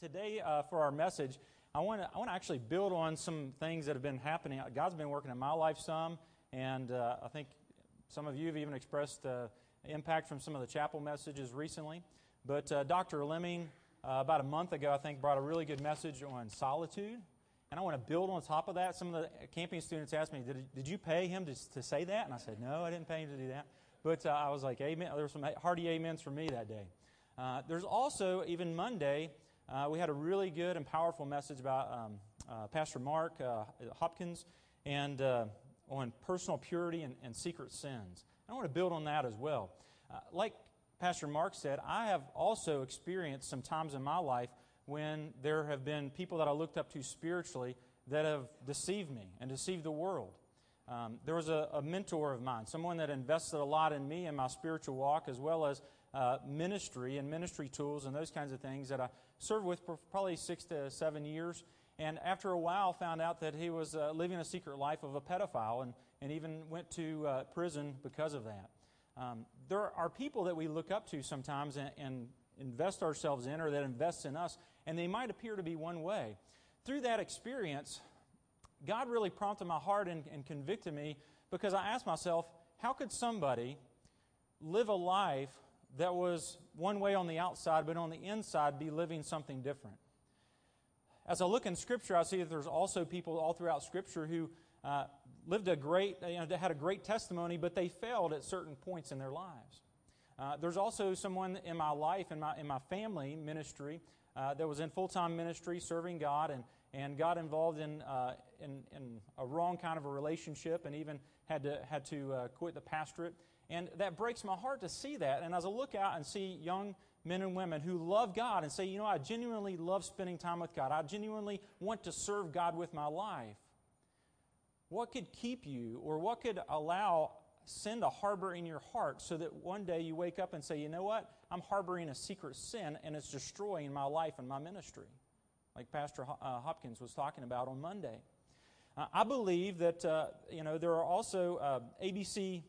Today, for our message, I want to actually build on some things that have been happening. God's been working in my life some, and I think some of you have even expressed impact from some of the chapel messages recently. But Dr. Lemming, about a month ago, I think, brought a really good message on solitude. And I want to build on top of that. Some of the camping students asked me, did you pay him to say that? And I said, no, I didn't pay him to do that. But I was like, amen. There were some hearty amens for me that day. There's also, even Monday, we had a really good and powerful message about Pastor Mark Hopkins and on personal purity and secret sins. I want to build on that as well. Like Pastor Mark said, I have also experienced some times in my life when there have been people that I looked up to spiritually that have deceived me and deceived the world. There was a mentor of mine, someone that invested a lot in me and my spiritual walk, as well as ministry and ministry tools and those kinds of things that I served with for probably 6 to 7 years. And after a while, found out that he was living a secret life of a pedophile and even went to prison because of that. There are people that we look up to sometimes and invest ourselves in, or that invests in us, and they might appear to be one way. Through that experience, God really prompted my heart and convicted me, because I asked myself, how could somebody live a life that was one way on the outside, but on the inside be living something different? As I look in Scripture, I see that there's also people all throughout Scripture who lived a great, had a great testimony, but they failed at certain points in their lives. There's also someone in my life, in my family ministry, that was in full-time ministry, serving God, and got involved in a wrong kind of a relationship, and even had to quit the pastorate. And that breaks my heart to see that. And as I look out and see young men and women who love God and say, I genuinely love spending time with God. I genuinely want to serve God with my life. What could keep you, or what could send a harbor in your heart so that one day you wake up and say, you know what? I'm harboring a secret sin, and it's destroying my life and my ministry, like Pastor Hopkins was talking about on Monday. I believe that, there are also ABC...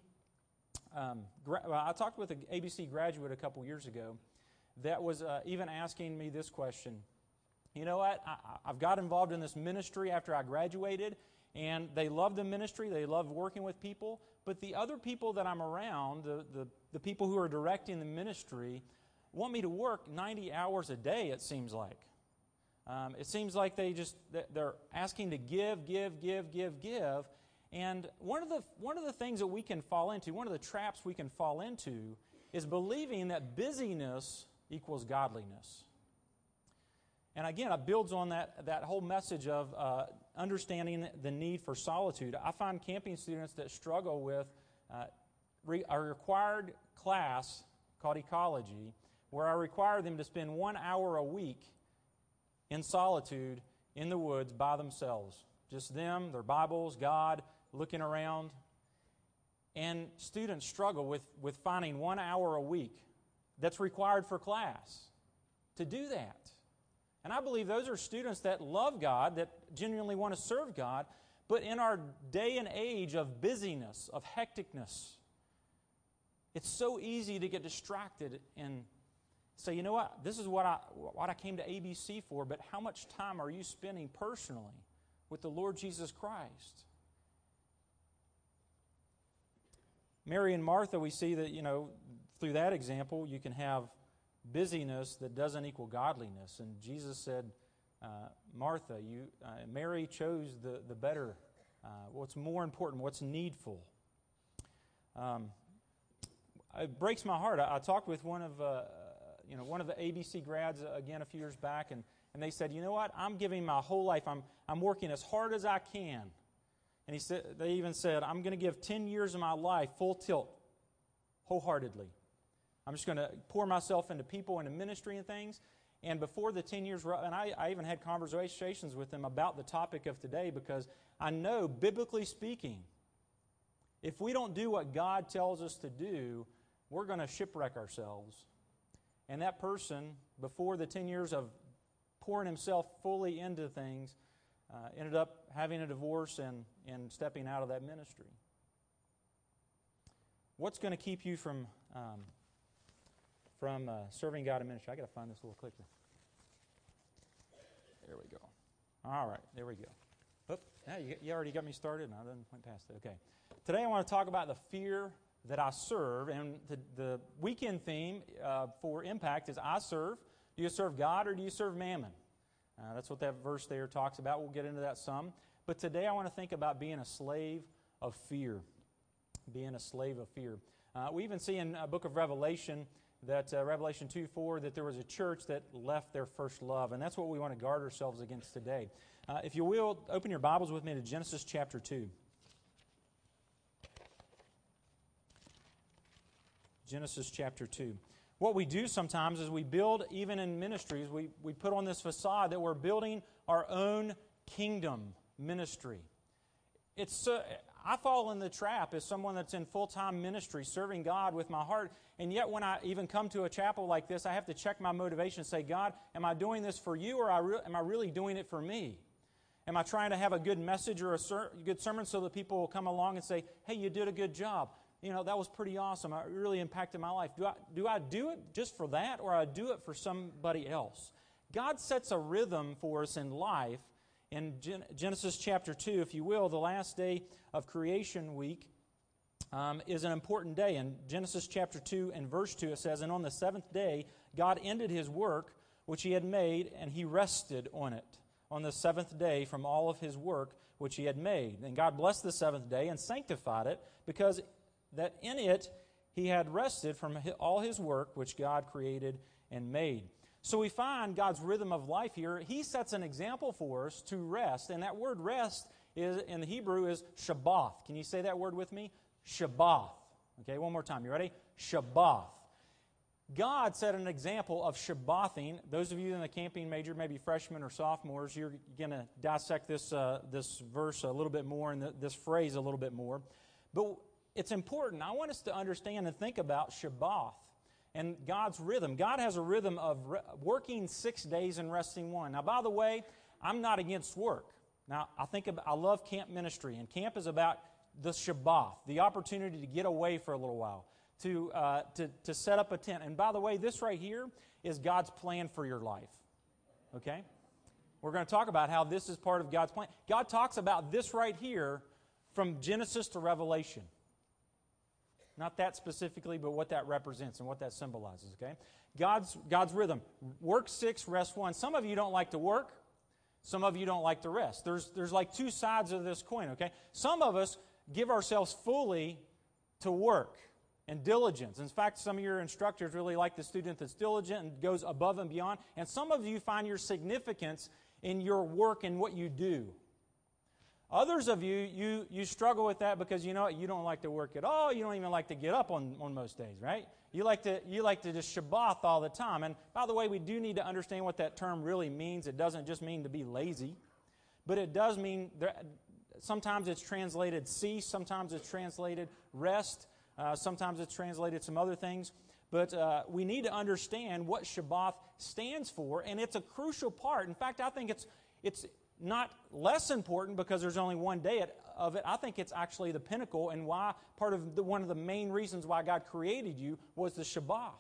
I talked with an ABC graduate a couple years ago that was even asking me this question. You know what? I've got involved in this ministry after I graduated, and they love the ministry, they love working with people, but the other people that I'm around, the people who are directing the ministry, want me to work 90 hours a day, it seems like. It seems like they're asking to give. And one of the things that we can fall into, one of the traps we can fall into, is believing that busyness equals godliness. And again, it builds on that whole message of understanding the need for solitude. I find camping students that struggle with a required class called ecology, where I require them to spend 1 hour a week in solitude in the woods by themselves. Just them, their Bibles, God, looking around. And students struggle with finding 1 hour a week that's required for class to do that. And I believe those are students that love God, that genuinely want to serve God, but in our day and age of busyness, of hecticness, it's so easy to get distracted and say, you know what, this is what I came to ABC for, but how much time are you spending personally with the Lord Jesus Christ? Mary and Martha, we see that, through that example, you can have busyness that doesn't equal godliness. And Jesus said, Martha, Mary chose the better, what's more important, what's needful. It breaks my heart. I talked with one of the ABC grads again a few years back, and they said, you know what? I'm giving my whole life. I'm working as hard as I can. And they even said, I'm going to give 10 years of my life full tilt, wholeheartedly. I'm just going to pour myself into people, into ministry and things. And before the 10 years, and I even had conversations with them about the topic of today, because I know, biblically speaking, if we don't do what God tells us to do, we're going to shipwreck ourselves. And that person, before the 10 years of pouring himself fully into things, ended up having a divorce and stepping out of that ministry. What's going to keep you from serving God in ministry? I got to find this little clicker. All right, there we go. Oop, now you already got me started, and I didn't went past it. Okay. Today I want to talk about the fear that I serve, and the weekend theme for Impact is I serve. Do you serve God or do you serve mammon? That's what that verse there talks about. We'll get into that some. But today I want to think about being a slave of fear. Being a slave of fear. We even see in the book of Revelation that Revelation 2:4 that there was a church that left their first love. And that's what we want to guard ourselves against today. If you will, open your Bibles with me to Genesis chapter 2. Genesis chapter 2. What we do sometimes is we build, even in ministries, we put on this facade that we're building our own kingdom ministry. I fall in the trap as someone that's in full-time ministry, serving God with my heart, and yet when I even come to a chapel like this, I have to check my motivation and say, God, am I doing this for you, or am I really doing it for me? Am I trying to have a good message or a good sermon so that people will come along and say, hey, you did a good job. You know, that was pretty awesome. It really impacted my life. Do I do it just for that, or I do it for somebody else? God sets a rhythm for us in life. In Genesis chapter 2, if you will, the last day of creation week is an important day. In Genesis chapter 2 and verse 2, it says, and on the seventh day, God ended His work which He had made, and He rested on it. On the seventh day from all of His work which He had made. And God blessed the seventh day and sanctified it, because that in it He had rested from all His work which God created and made. So we find God's rhythm of life here. He sets an example for us to rest. And that word rest is in the Hebrew is Shabbath. Can you say that word with me? Shabbath. Okay, one more time. You ready? Shabbath. God set an example of Shabbathing. Those of you in the camping major, maybe freshmen or sophomores, you're going to dissect this verse a little bit more and this phrase a little bit more. But it's important. I want us to understand and think about Shabbath and God's rhythm. God has a rhythm of working 6 days and resting one. Now, by the way, I'm not against work. Now, I love camp ministry, and camp is about the Shabbath, the opportunity to get away for a little while, to set up a tent. And by the way, this right here is God's plan for your life. Okay? We're going to talk about how this is part of God's plan. God talks about this right here from Genesis to Revelation. Not that specifically, but what that represents and what that symbolizes, okay? God's rhythm. Work 6, rest 1. Some of you don't like to work. Some of you don't like to rest. There's like two sides of this coin, okay? Some of us give ourselves fully to work and diligence. In fact, some of your instructors really like the student that's diligent and goes above and beyond. And some of you find your significance in your work and what you do. Others of you struggle with that because you know what? You don't like to work at all. You don't even like to get up on most days, right? You like to just Shabbath all the time. And by the way, we do need to understand what that term really means. It doesn't just mean to be lazy, but it does mean sometimes it's translated cease, sometimes it's translated rest, sometimes it's translated some other things. But we need to understand what Shabbath stands for, and it's a crucial part. In fact, I think it's not less important because there's only one day of it. I think it's actually the pinnacle, and why one of the main reasons why God created you was the Shabbath.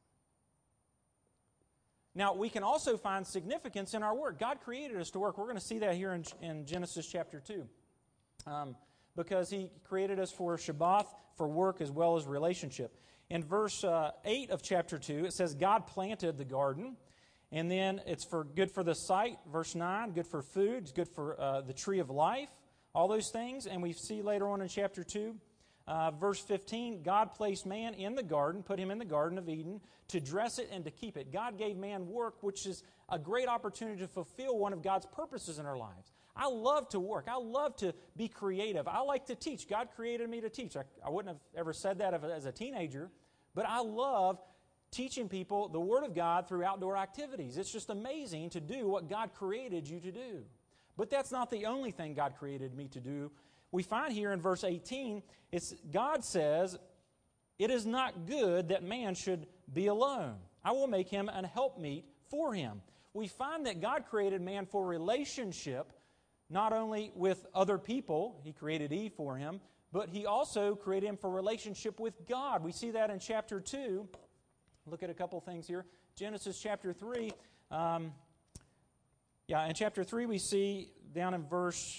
Now, we can also find significance in our work. God created us to work. We're going to see that here in Genesis chapter 2. Because He created us for Shabbath, for work, as well as relationship. In verse 8 of chapter 2, it says, God planted the garden. And then it's good for the sight, verse 9, good for food, it's good for the tree of life, all those things. And we see later on in chapter 2, verse 15, God placed man in the garden, put him in the Garden of Eden to dress it and to keep it. God gave man work, which is a great opportunity to fulfill one of God's purposes in our lives. I love to work. I love to be creative. I like to teach. God created me to teach. I wouldn't have ever said that as a teenager, but I love teaching people the Word of God through outdoor activities. It's just amazing to do what God created you to do. But that's not the only thing God created me to do. We find here in verse 18, God says, it is not good that man should be alone. I will make him an helpmeet for him. We find that God created man for relationship, not only with other people, He created Eve for him, but He also created him for relationship with God. We see that in chapter 2. Look at a couple things here. Genesis chapter 3, Yeah, in chapter 3 we see down in verse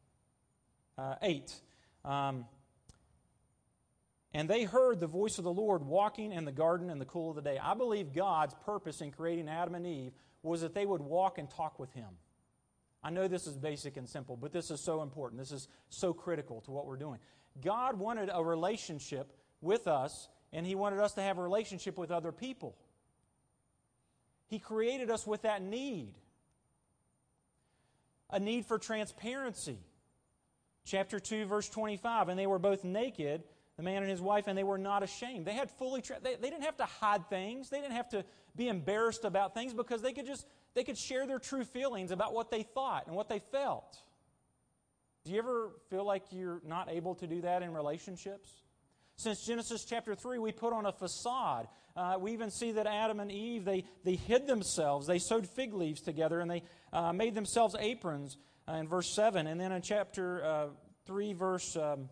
8, and they heard the voice of the Lord walking in the garden in the cool of the day. I believe God's purpose in creating Adam and Eve was that they would walk and talk with Him. I know this is basic and simple, but this is so important. This is so critical to what we're doing. God wanted a relationship with us, and He wanted us to have a relationship with other people. He created us with that need. A need for transparency. Chapter 2, verse 25, and they were both naked, the man and his wife, and they were not ashamed. They had they didn't have to hide things. They didn't have to be embarrassed about things because they could share their true feelings about what they thought and what they felt. Do you ever feel like you're not able to do that in relationships? Since Genesis chapter 3, we put on a facade. We even see that Adam and Eve, they hid themselves. They sewed fig leaves together, and they made themselves aprons in verse 7. And then in chapter 3, verse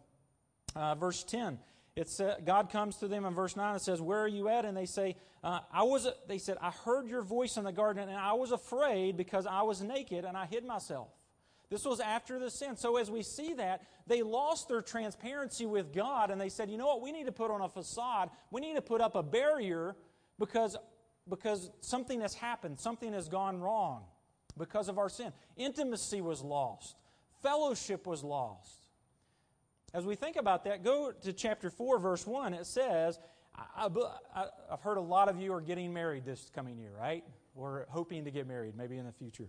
10, God comes to them in verse 9 and says, "Where are you at?" And they say, they said, "I heard your voice in the garden, and I was afraid because I was naked, and I hid myself." This was after the sin. So as we see that, they lost their transparency with God, and they said, you know what, we need to put on a facade. We need to put up a barrier because something has happened. Something has gone wrong because of our sin. Intimacy was lost. Fellowship was lost. As we think about that, go to chapter 4, verse 1. It says, I've heard a lot of you are getting married this coming year, right? Or hoping to get married, maybe in the future.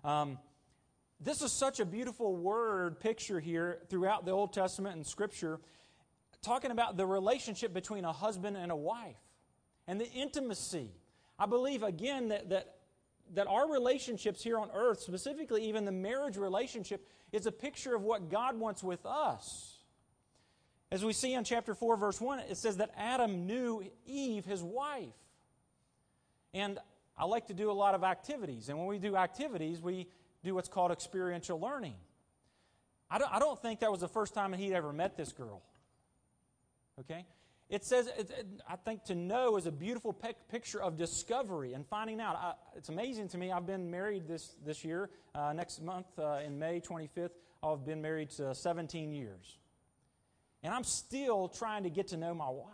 This is such a beautiful word picture here throughout the Old Testament and Scripture, talking about the relationship between a husband and a wife and the intimacy. I believe, again, that our relationships here on earth, specifically even the marriage relationship, is a picture of what God wants with us. As we see in chapter 4, verse 1, it says that Adam knew Eve, his wife. And I like to do a lot of activities. And when we do activities, we do what's called experiential learning. I don't think that was the first time he'd ever met this girl. Okay? It says, I think to know is a beautiful picture of discovery and finding out. It's amazing to me. I've been married this year. Next month, in May 25th, I'll have been married 17 years. And I'm still trying to get to know my wife.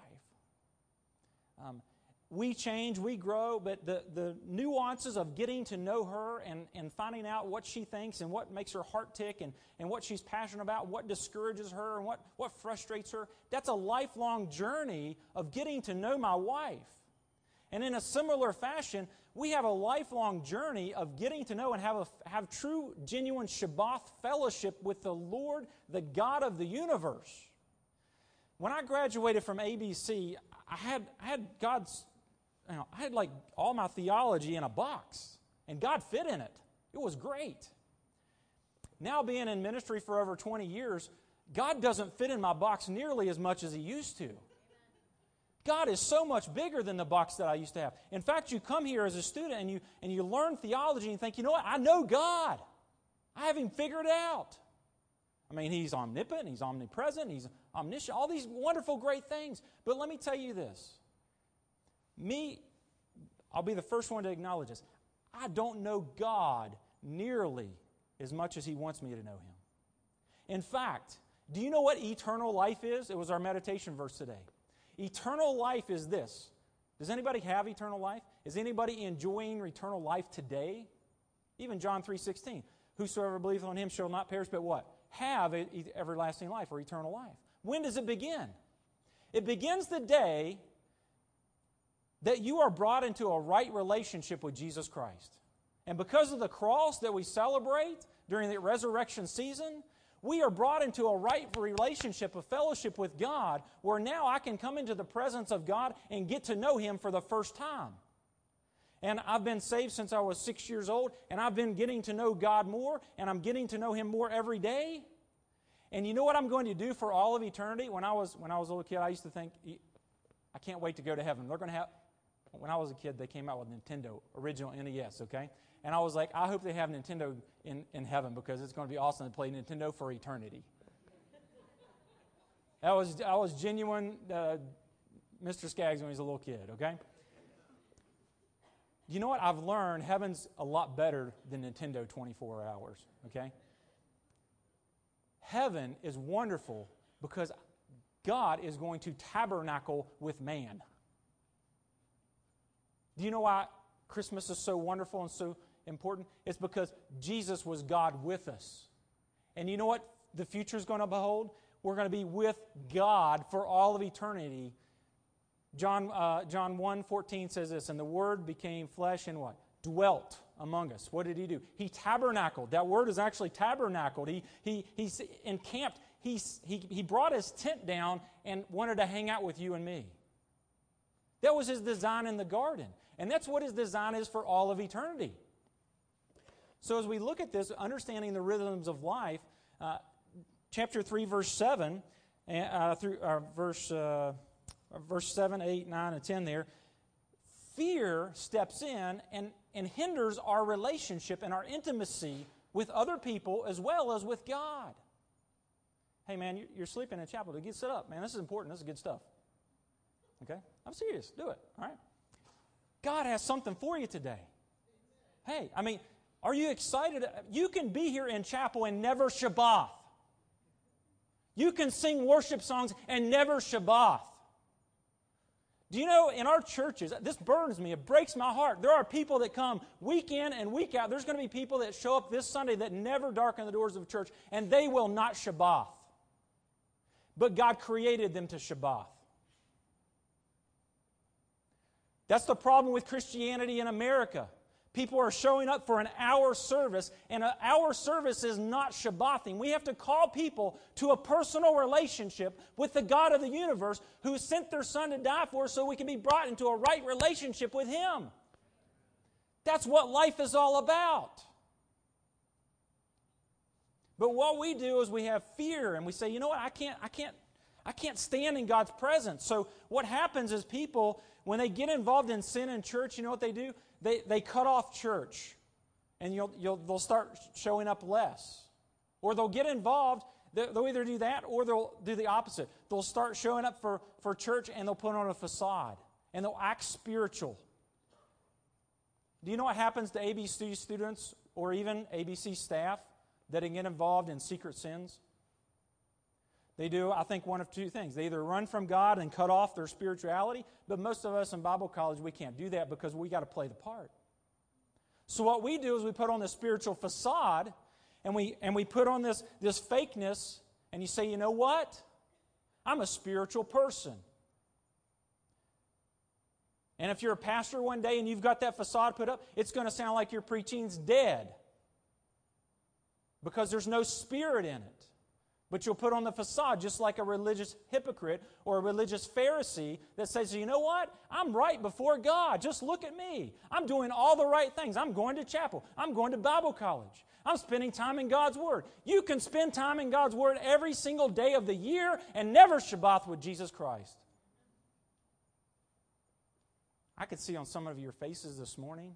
We change, we grow, but the nuances of getting to know her and finding out what she thinks and what makes her heart tick and what she's passionate about, what discourages her and what frustrates her, that's a lifelong journey of getting to know my wife. And in a similar fashion, we have a lifelong journey of getting to know and have true, genuine Shabbat fellowship with the Lord, the God of the universe. When I graduated from ABC, I had God's... I had like all my theology in a box, and God fit in it. It was great. Now being in ministry for over 20 years, God doesn't fit in my box nearly as much as He used to. God is so much bigger than the box that I used to have. In fact, you come here as a student and you learn theology and you think, you know what, I know God. I have Him figured out. I mean, He's omnipotent, He's omnipresent, He's omniscient, all these wonderful, great things. But let me tell you this. I'll be the first one to acknowledge this. I don't know God nearly as much as He wants me to know Him. In fact, do you know what eternal life is? It was our meditation verse today. Eternal life is this. Does anybody have eternal life? Is anybody enjoying eternal life today? Even John 3:16. Whosoever believeth on Him shall not perish, but what? Have everlasting life or eternal life. When does it begin? It begins the day that you are brought into a right relationship with Jesus Christ. And because of the cross that we celebrate during the resurrection season, we are brought into a right relationship, a fellowship with God, where now I can come into the presence of God and get to know Him for the first time. And I've been saved since I was 6 years old, and I've been getting to know God more, and I'm getting to know Him more every day. And you know what I'm going to do for all of eternity? When I was a little kid, I used to think, I can't wait to go to heaven. They're going to have... When I was a kid, they came out with Nintendo, original NES, okay? And I was like, I hope they have Nintendo in heaven because it's going to be awesome to play Nintendo for eternity. I was genuine Mr. Skaggs when he was a little kid, okay? you know what? I've learned heaven's a lot better than Nintendo 24 hours, okay? Heaven is wonderful because God is going to tabernacle with man. Do you know why Christmas is so wonderful and so important? It's because Jesus was God with us. And you know what the future is going to behold? We're going to be with God for all of eternity. John 1:14 says this, and the Word became flesh and what? Dwelt among us. What did He do? He tabernacled. That word is actually tabernacled. He encamped. He brought His tent down and wanted to hang out with you and me. That was His design in the garden. And that's what His design is for all of eternity. So as we look at this, understanding the rhythms of life, chapter 3, verse 7, through verse 7, 8, 9, and 10 there, fear steps in and hinders our relationship and our intimacy with other people as well as with God. Hey, man, you're sleeping in chapel. Get set up, man. This is important. This is good stuff. Okay? I'm serious. Do it. All right? God has something for you today. Hey, I mean, are you excited? You can be here in chapel and never Shabbat. You can sing worship songs and never Shabbat. Do you know, in our churches, this burdens me, it breaks my heart. There are people that come week in and week out. There's going to be people that show up this Sunday that never darken the doors of church, and they will not Shabbat. But God created them to Shabbat. That's the problem with Christianity in America. People are showing up for an hour service, and an hour service is not Shabbathing. We have to call people to a personal relationship with the God of the universe who sent their Son to die for us so we can be brought into a right relationship with Him. That's what life is all about. But what we do is we have fear, and we say, you know what, I can't stand in God's presence. So what happens is people, when they get involved in sin in church, you know what they do? They cut off church, and they'll start showing up less. Or they'll get involved, they'll either do that or they'll do the opposite. They'll start showing up for church and they'll put on a facade, and they'll act spiritual. Do you know what happens to ABC students or even ABC staff that get involved in secret sins? They do, I think, one of two things. They either run from God and cut off their spirituality, but most of us in Bible college, we can't do that because we got to play the part. So what we do is we put on this spiritual facade, and we put on this fakeness, and you say, you know what? I'm a spiritual person. And if you're a pastor one day and you've got that facade put up, it's going to sound like your preaching's dead because there's no spirit in it. But you'll put on the facade just like a religious hypocrite or a religious Pharisee that says, you know what? I'm right before God. Just look at me. I'm doing all the right things. I'm going to chapel. I'm going to Bible college. I'm spending time in God's Word. You can spend time in God's Word every single day of the year and never Shabbat with Jesus Christ. I could see on some of your faces this morning.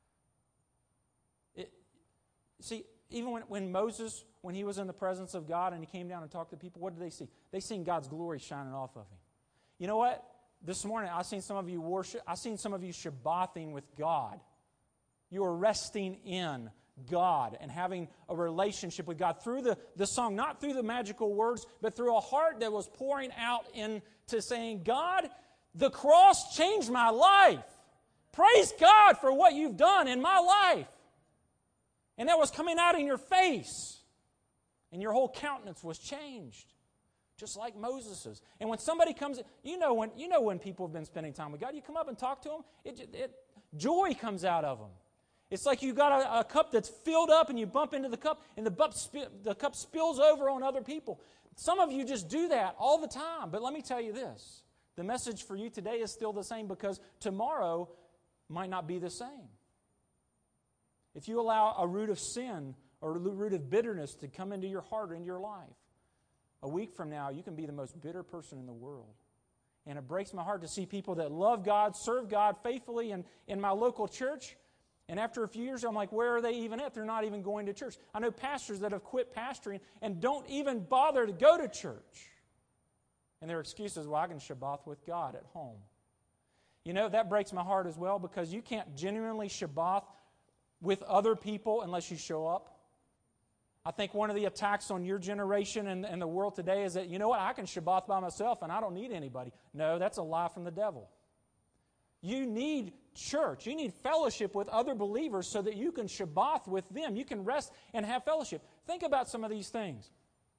See, even when Moses, when he was in the presence of God and he came down and talked to people, what did they see? They seen God's glory shining off of him. You know what? This morning, I seen some of you worship. I seen some of you Shabbathing with God. You are resting in God and having a relationship with God through the song, not through the magical words, but through a heart that was pouring out into saying, God, the cross changed my life. Praise God for what you've done in my life. And that was coming out in your face. And your whole countenance was changed. Just like Moses's. And when somebody comes, you know when people have been spending time with God, you come up and talk to them, joy comes out of them. It's like you got a cup that's filled up and you bump into the cup and the cup spills over on other people. Some of you just do that all the time. But let me tell you this. The message for you today is still the same because tomorrow might not be the same. If you allow a root of sin or a root of bitterness to come into your heart or into your life, a week from now, you can be the most bitter person in the world. And it breaks my heart to see people that love God, serve God faithfully in my local church. And after a few years, I'm like, where are they even at? They're not even going to church. I know pastors that have quit pastoring and don't even bother to go to church. And their excuse is, well, I can Shabbat with God at home. You know, that breaks my heart as well, because you can't genuinely Shabbat with other people unless you show up. I think one of the attacks on your generation and the world today is that, you know what, I can Shabbat by myself and I don't need anybody. No, that's a lie from the devil. You need church. You need fellowship with other believers so that you can Shabbat with them. You can rest and have fellowship. Think about some of these things.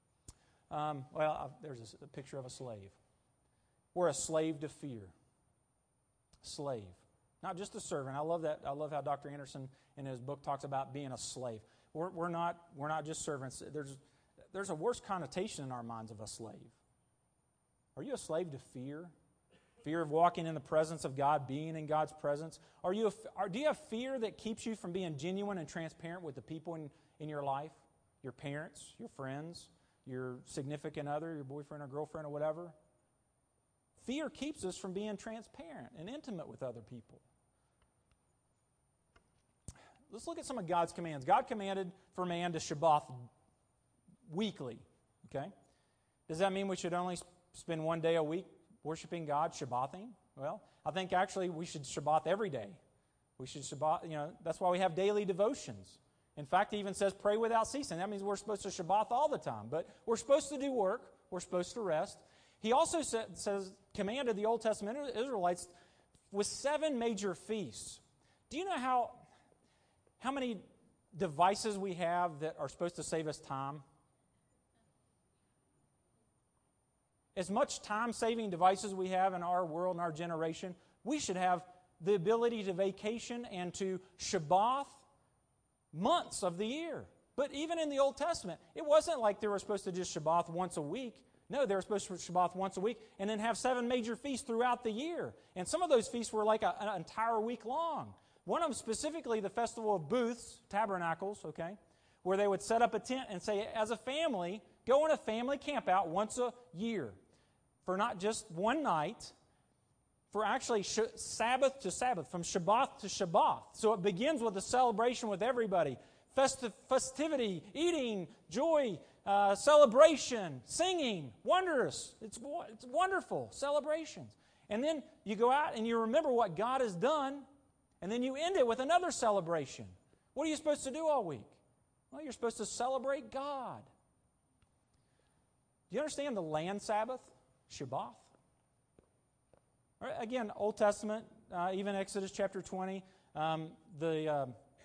There's a picture of a slave. We're a slave to fear. Slave. Not just a servant. I love that. I love how Dr. Anderson in his book talks about being a slave. We're not just servants. There's a worse connotation in our minds of a slave. Are you a slave to fear? Fear of walking in the presence of God, being in God's presence? Do you have fear that keeps you from being genuine and transparent with the people in your life? Your parents, your friends, your significant other, your boyfriend or girlfriend or whatever? Fear keeps us from being transparent and intimate with other people. Let's look at some of God's commands. God commanded for man to Shabbat weekly. Okay? Does that mean we should only spend one day a week worshiping God, Shabbating? Well, I think actually we should Shabbat every day. We should Shabbat, that's why we have daily devotions. In fact, he even says pray without ceasing. That means we're supposed to Shabbat all the time. But we're supposed to do work. We're supposed to rest. He also commanded the Old Testament Israelites with 7 major feasts. Do you know how many devices we have that are supposed to save us time? As much time-saving devices we have in our world and our generation, we should have the ability to vacation and to Shabbat months of the year. But even in the Old Testament, it wasn't like they were supposed to just Shabbat once a week. No, they were supposed to Shabbat once a week and then have 7 major feasts throughout the year. And some of those feasts were like an entire week long. One of them specifically, the Festival of Booths, Tabernacles, okay, where they would set up a tent and say, as a family, go on a family camp out once a year for not just one night, for actually Sabbath to Sabbath, from Shabbat to Shabbat. So it begins with a celebration with everybody. Festivity, eating, joy, celebration, singing, wondrous. It's wonderful celebrations. And then you go out and you remember what God has done, and then you end it with another celebration. What are you supposed to do all week? Well, you're supposed to celebrate God. Do you understand the land Sabbath? Shabbat. Right, again, Old Testament, even Exodus chapter 20, the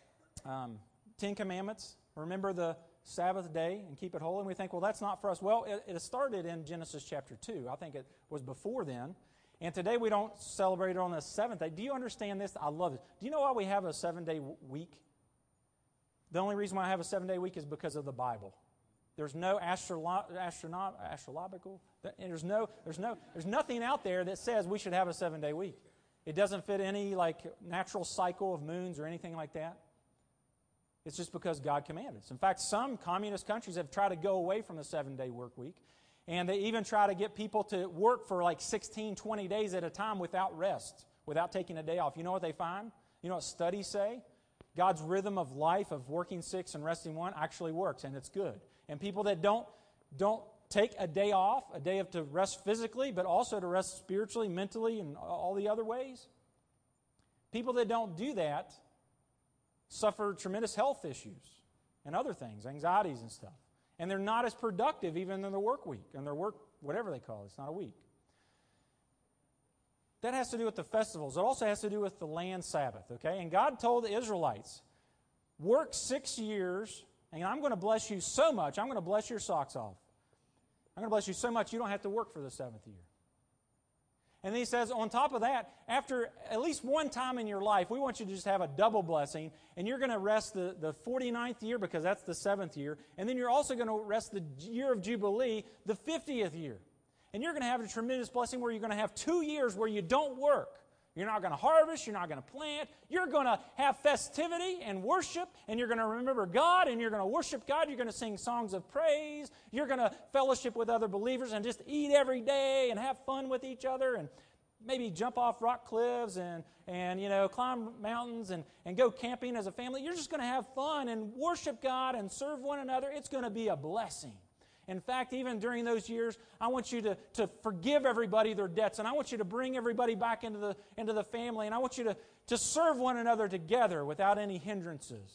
10 Commandments. Remember the Sabbath day and keep it holy. And we think, well, that's not for us. Well, it started in Genesis chapter 2. I think it was before then. And today we don't celebrate it on the 7th day. Do you understand this? I love it. Do you know why we have a 7-day week? The only reason why I have a 7-day week is because of the Bible. There's no astrological. There's nothing out there that says we should have a 7-day week. It doesn't fit any natural cycle of moons or anything like that. It's just because God commanded us. In fact, some communist countries have tried to go away from the 7-day work week. And they even try to get people to work for 16, 20 days at a time without rest, without taking a day off. You know what they find? You know what studies say? God's rhythm of life of working 6 and resting 1 actually works, and it's good. And people that don't take a day off, a day to rest physically, but also to rest spiritually, mentally, and all the other ways, people that don't do that suffer tremendous health issues and other things, anxieties and stuff. And they're not as productive even in their work week, and their work, whatever they call it. It's not a week. That has to do with the festivals. It also has to do with the land Sabbath, okay? And God told the Israelites, work 6 years, and I'm going to bless you so much, I'm going to bless your socks off. I'm going to bless you so much you don't have to work for the 7th year. And then he says, on top of that, after at least one time in your life, we want you to just have a double blessing, and you're going to rest the 49th year because that's the 7th year, and then you're also going to rest the year of Jubilee, the 50th year. And you're going to have a tremendous blessing where you're going to have 2 years where you don't work. You're not going to harvest, you're not going to plant, you're going to have festivity and worship, and you're going to remember God, and you're going to worship God, you're going to sing songs of praise, you're going to fellowship with other believers and just eat every day and have fun with each other and maybe jump off rock cliffs and climb mountains and go camping as a family. You're just going to have fun and worship God and serve one another. It's going to be a blessing. In fact, even during those years, I want you to forgive everybody their debts, and I want you to bring everybody back into the family, and I want you to serve one another together without any hindrances.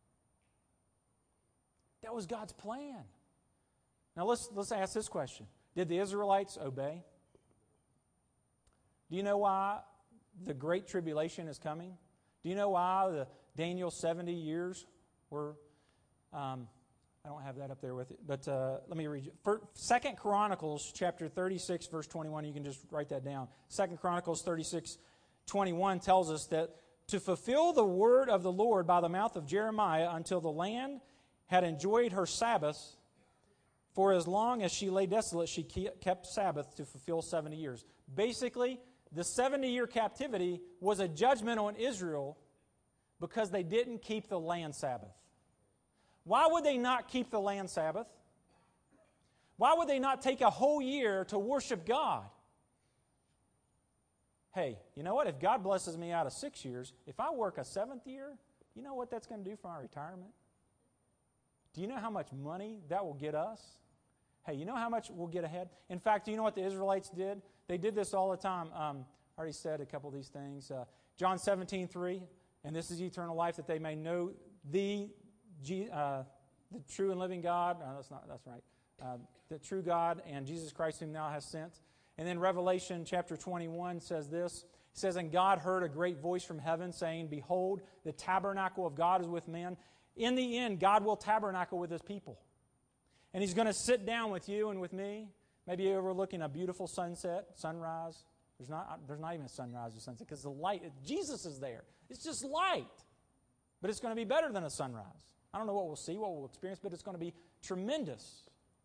That was God's plan. Now let's ask this question. Did the Israelites obey? Do you know why the Great Tribulation is coming? Do you know why the Daniel 70 years were... I don't have that up there with it, but let me read you. 2 Chronicles chapter 36, verse 21, you can just write that down. 2 Chronicles 36, 21 tells us that to fulfill the word of the Lord by the mouth of Jeremiah until the land had enjoyed her Sabbaths, for as long as she lay desolate, she kept Sabbath to fulfill 70 years. Basically, the 70-year captivity was a judgment on Israel because they didn't keep the land Sabbath. Why would they not keep the land Sabbath? Why would they not take a whole year to worship God? Hey, you know what? If God blesses me out of 6 years, if I work a 7th year, you know what that's going to do for my retirement? Do you know how much money that will get us? Hey, you know how much we'll get ahead? In fact, do you know what the Israelites did? They did this all the time. I already said a couple of these things. John 17:3, and this is eternal life, that they may know the true and living God. That's right. The true God and Jesus Christ whom thou hast sent. And then Revelation chapter 21 says this. It says, and God heard a great voice from heaven saying, behold, the tabernacle of God is with men. In the end, God will tabernacle with His people. And He's going to sit down with you and with me, maybe overlooking a beautiful sunset, sunrise. There's not even a sunrise or sunset because the light, Jesus is there. It's just light. But it's going to be better than a sunrise. I don't know what we'll see, what we'll experience, but it's going to be tremendous.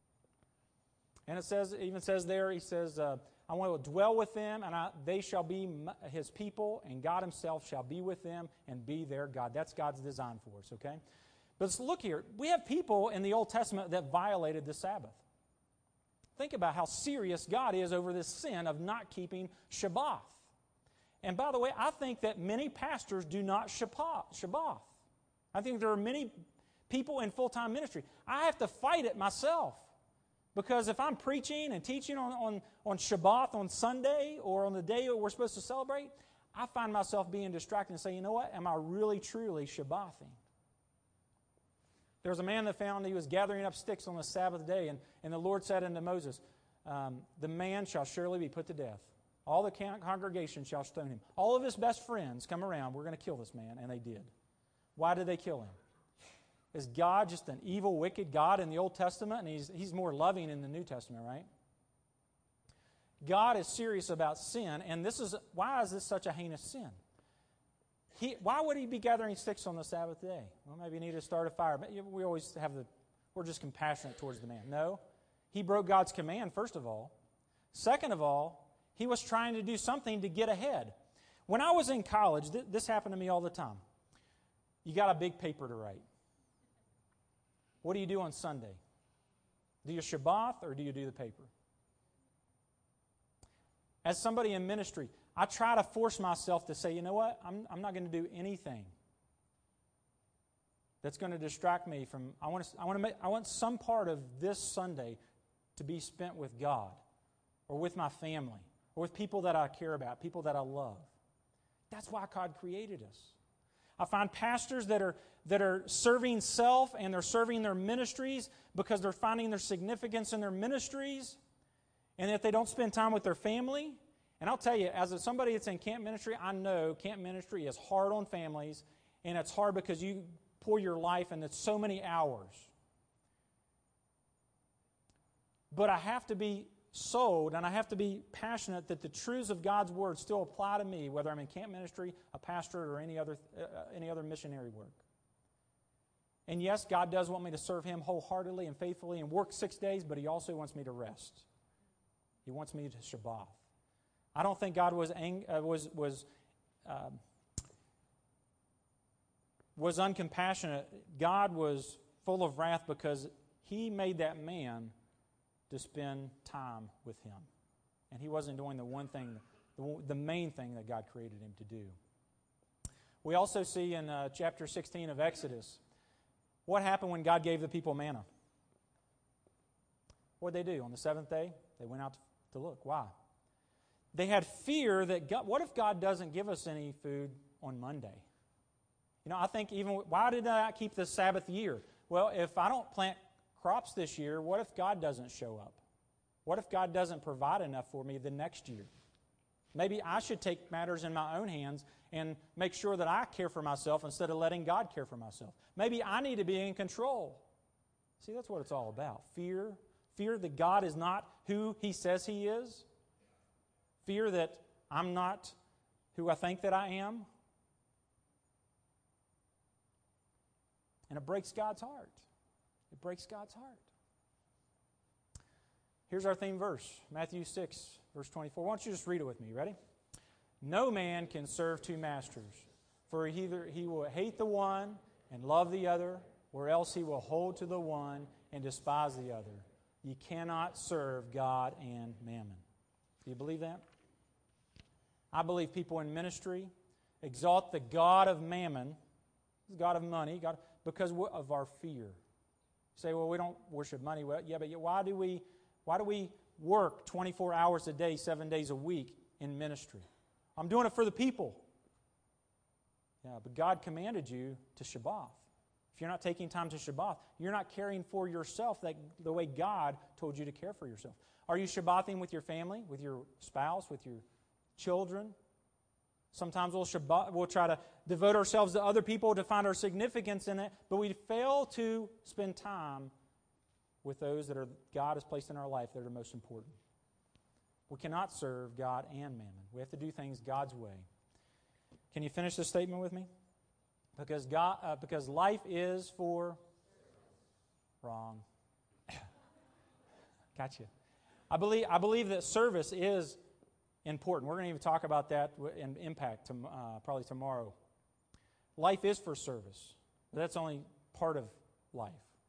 And it even says there, He says, I want to dwell with them, and they shall be His people, and God Himself shall be with them and be their God. That's God's design for us, okay? But let's look here. We have people in the Old Testament that violated the Sabbath. Think about how serious God is over this sin of not keeping Shabbat. And by the way, I think that many pastors do not Shabbat. I think there are many people in full-time ministry. I have to fight it myself. Because if I'm preaching and teaching on Shabbat on Sunday or on the day we're supposed to celebrate, I find myself being distracted and saying, you know what, am I really, truly Shabbathing? There was a man that found he was gathering up sticks on the Sabbath day, and the Lord said unto Moses, the man shall surely be put to death. All the congregation shall stone him. All of his best friends come around, we're going to kill this man, and they did. Why did they kill him? Is God just an evil, wicked God in the Old Testament, and He's more loving in the New Testament, right? God is serious about sin, and why is this such a heinous sin? Why would He be gathering sticks on the Sabbath day? Well, maybe He needed to start a fire. But we're just compassionate towards the man. No, he broke God's command, first of all. Second of all, he was trying to do something to get ahead. When I was in college, this happened to me all the time. You got a big paper to write. What do you do on Sunday? Do you Shabbat or do you do the paper? As somebody in ministry, I try to force myself to say, you know what? I'm not going to do anything that's going to distract me from. I want some part of this Sunday to be spent with God, or with my family, or with people that I care about, people that I love. That's why God created us. I find pastors that are serving self and they're serving their ministries because they're finding their significance in their ministries, and that they don't spend time with their family. And I'll tell you, as somebody that's in camp ministry, I know camp ministry is hard on families, and it's hard because you pour your life and it's so many hours. But I have to be sold, and I have to be passionate that the truths of God's Word still apply to me, whether I'm in camp ministry, a pastor, or any other missionary work. And yes, God does want me to serve Him wholeheartedly and faithfully and work 6 days, but He also wants me to rest. He wants me to Shabbat. I don't think God was uncompassionate. God was full of wrath because He made that man to spend time with Him. And he wasn't doing the main thing that God created him to do. We also see in chapter 16 of Exodus, what happened when God gave the people manna? What did they do? On the seventh day, they went out to look. Why? They had fear that God, what if God doesn't give us any food on Monday? I think why did I not keep the Sabbath year? Well, if I don't plant crops this year, what if God doesn't show up? What if God doesn't provide enough for me the next year? Maybe I should take matters in my own hands and make sure that I care for myself instead of letting God care for myself. Maybe I need to be in control. See, that's what it's all about. Fear that God is not who He says He is. Fear that I'm not who I think that I am. And it breaks God's heart. It breaks God's heart. Here's our theme verse, Matthew 6, verse 24. Why don't you just read it with me? Ready? No man can serve two masters, for either he will hate the one and love the other, or else he will hold to the one and despise the other. You cannot serve God and mammon. Do you believe that? I believe people in ministry exalt the God of mammon, the God of money, because of our fear. You say, well, we don't worship money. Well, yeah, but why do we work 24 hours a day, 7 days a week in ministry? I'm doing it for the people. Yeah, but God commanded you to Shabbat. If you're not taking time to Shabbat, you're not caring for yourself the way God told you to care for yourself. Are you Shabbathing with your family, with your spouse, with your children? Sometimes we'll try to devote ourselves to other people to find our significance in it, but we fail to spend time with those that God has placed in our life that are most important. We cannot serve God and mammon. We have to do things God's way. Can you finish this statement with me? Because life is for... Wrong. Gotcha. I believe that service is important. We're going to even talk about that in Impact probably tomorrow. Life is for service. But that's only part of life.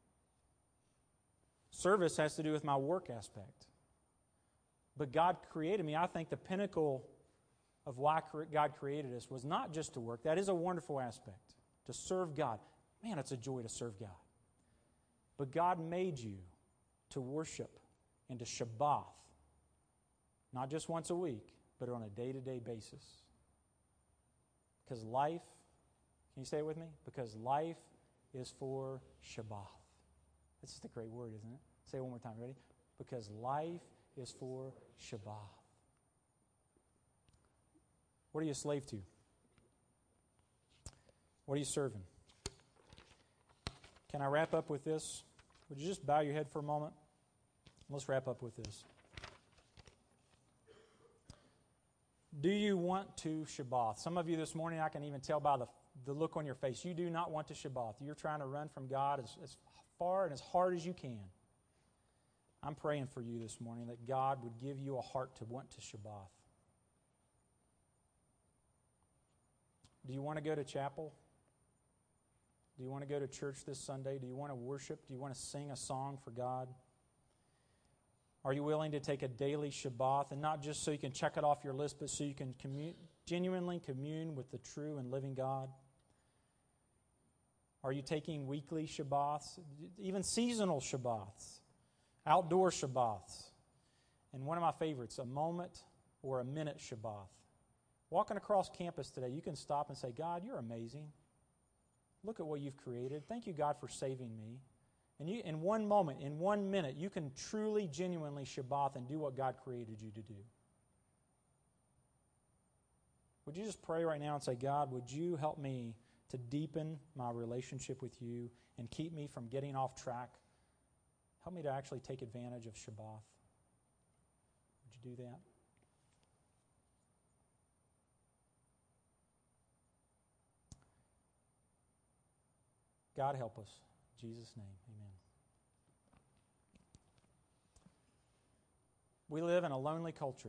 Service has to do with my work aspect. But God created me. I think the pinnacle of why God created us was not just to work. That is a wonderful aspect, to serve God. Man, it's a joy to serve God. But God made you to worship and to Shabbat, not just once a week, but on a day-to-day basis. Because life, can you say it with me? Because life is for Shabbat. That's just a great word, isn't it? Say it one more time. Ready? Because life is for Shabbat. What are you a slave to? What are you serving? Can I wrap up with this? Would you just bow your head for a moment? Let's wrap up with this. Do you want to Shabbat? Some of you this morning, I can even tell by the look on your face, you do not want to Shabbat. You're trying to run from God as far and as hard as you can. I'm praying for you this morning that God would give you a heart to want to Shabbat. Do you want to go to chapel? Do you want to go to church this Sunday? Do you want to worship? Do you want to sing a song for God? Are you willing to take a daily Shabbat, and not just so you can check it off your list, but so you can genuinely commune with the true and living God? Are you taking weekly Shabbats, even seasonal Shabbats, outdoor Shabbats? And one of my favorites, a moment or a minute Shabbat. Walking across campus today, you can stop and say, God, you're amazing. Look at what you've created. Thank you, God, for saving me. And you, in one moment, in 1 minute, you can truly, genuinely Shabbat and do what God created you to do. Would you just pray right now and say, God, would you help me to deepen my relationship with you and keep me from getting off track? Help me to actually take advantage of Shabbat. Would you do that? God help us. In Jesus' name, amen. We live in a lonely culture.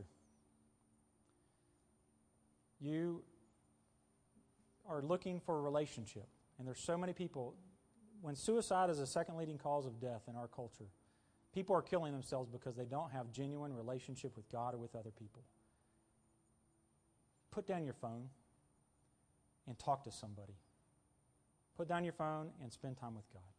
You are looking for a relationship, and there's so many people. When suicide is the second leading cause of death in our culture, people are killing themselves because they don't have genuine relationship with God or with other people. Put down your phone and talk to somebody. Put down your phone and spend time with God.